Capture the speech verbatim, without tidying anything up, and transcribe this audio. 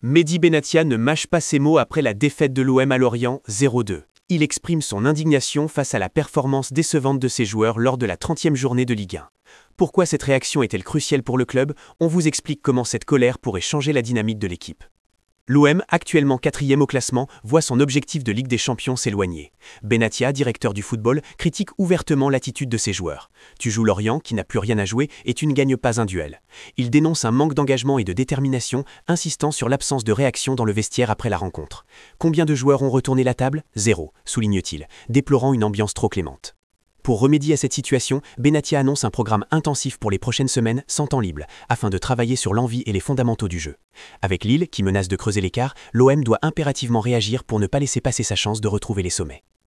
Mehdi Benatia ne mâche pas ses mots après la défaite de l'O M à Lorient zéro deux. Il exprime son indignation face à la performance décevante de ses joueurs lors de la trentième journée de Ligue un. Pourquoi cette réaction est-elle cruciale pour le club? On vous explique comment cette colère pourrait changer la dynamique de l'équipe. L'O M, actuellement quatrième au classement, voit son objectif de Ligue des Champions s'éloigner. Benatia, directeur du football, critique ouvertement l'attitude de ses joueurs. Tu joues Lorient, qui n'a plus rien à jouer, et tu ne gagnes pas un duel. Il dénonce un manque d'engagement et de détermination, insistant sur l'absence de réaction dans le vestiaire après la rencontre. Combien de joueurs ont retourné la table? Zéro, souligne-t-il, déplorant une ambiance trop clémente. Pour remédier à cette situation, Benatia annonce un programme intensif pour les prochaines semaines sans temps libre, afin de travailler sur l'envie et les fondamentaux du jeu. Avec Lille, qui menace de creuser l'écart, l'O M doit impérativement réagir pour ne pas laisser passer sa chance de retrouver les sommets.